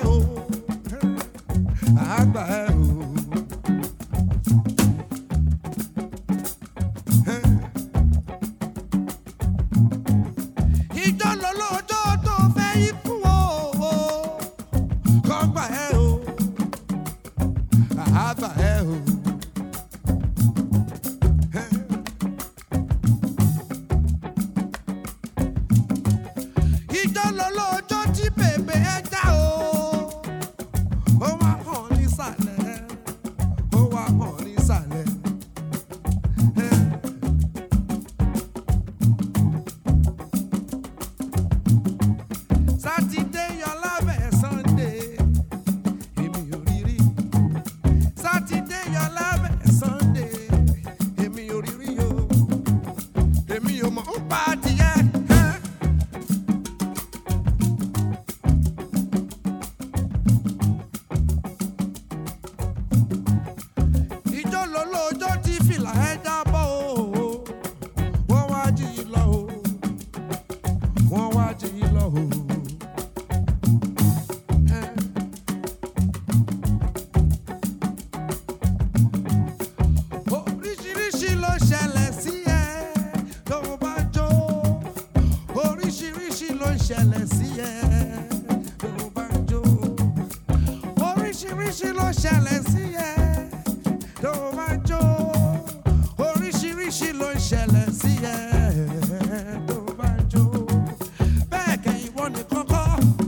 àgbà ẹ o. Ìjọ lọ́lọ́jọ́ tó fẹ́ ikú o, kọ́gbà ẹ o, àgbà ẹ o. Ìjọ lọ́lọ́jọ́ tí bèbè ẹ já o, ó wá hàn nísàlẹ̀, ó wá hàn nísàlẹ̀. Saturday yọ lábẹ́ Sunday, èmi ò rí rí. Saturday yọ lábẹ́ Sunday, èmi ò rí rí o. Èmi ò mọ̀ ń pa adìyẹ. Ìjọ lọ́lọ́jọ́ tí fìlà ẹ jábọ́ o, wọ́n wá jí i lọ o, wọ́n wá jí i lọ o. Oríṣiríṣi ló ṣẹlẹ̀ sí ẹ tó bá jó. Oríṣiríṣi ló ṣẹlẹ̀ sí ẹ tó bá jó. Oríṣiríṣi ló ṣẹlẹ̀ sí ẹ tó bá jó. Oríṣiríṣi ló ṣẹlẹ̀ sí ẹ tó bá jó. Bẹ́ẹ̀ kẹ́ ìwọ nìkan kọ́.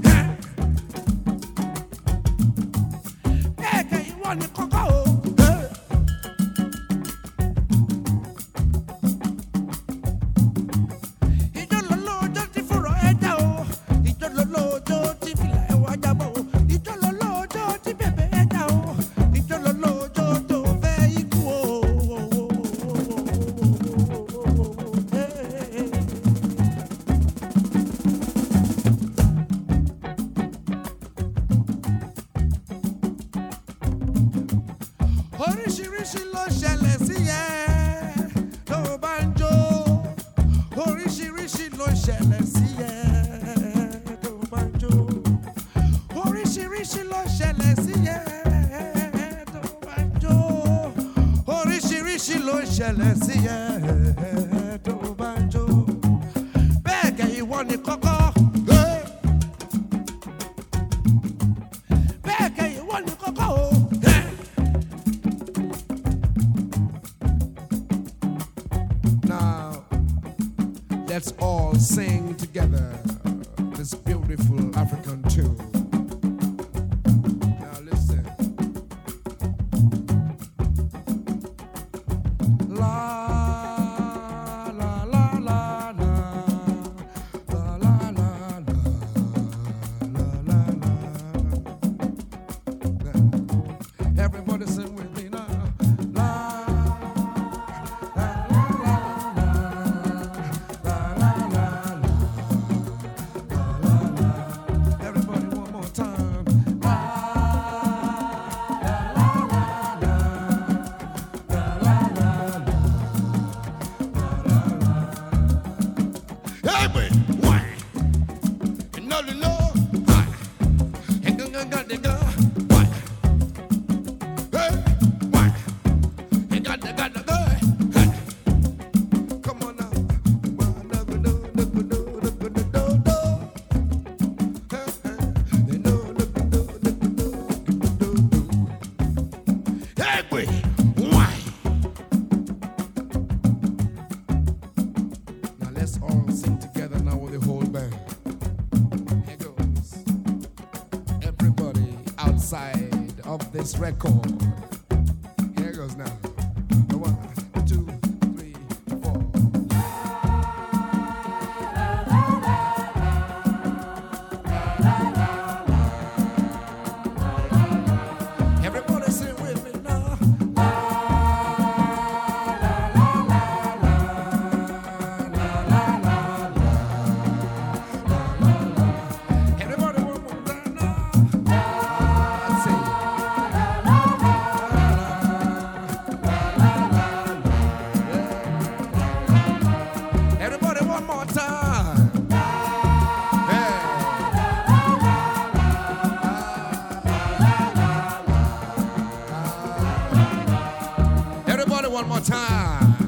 Bẹ́ẹ̀ kẹ́ ìwọ nìkan kọ́ o. Ìjọ lọ́lọ́jọ́ tí fúnra ẹ já o, ìjọ lọ́lọ́jọ́ tí fìlà ẹ wá jábọ̀ o, ìjọ lọ́lọ́jọ́ tí bèbè ẹ já o, ìjọ lọ́lọ́jọ́ tó fẹ́ ikú o. Oríṣiríṣi ló ṣẹlẹ̀ sí ẹ tó bá ń jó. Oríṣiríṣi ló ṣẹlẹ̀ sí ẹ tó bá ń jó. Oríṣiríṣi ló ṣẹlẹ̀ sí ẹ tó bá ń jó. Oríṣiríṣi ló ṣẹlẹ̀ sí ẹ tó bá ń jó. Bẹ́ẹ̀ kẹ́ ìwọ ni kọ́kọ́. Bẹ́ẹ̀ kẹ́ ìwọ ni kọ́kọ́ o. Now, let's all sing together this beautiful African tune. Now listen. La la la la la la la la la la la. Everybody sing with me now. La la la la la la la la la la. Everybody one more time. La la la la la la la la. Hey, boy, why? And no, why? And go, why? Hey, why? And got the go. Hey, come on now. Hey, boy, why? Now let's all sing together now with the whole band. Here goes. Everybody outside of this record. Here goes now. 1, 2, 3, 4. Everybody sing with me now. Everybody one more time now. Sing. one more time.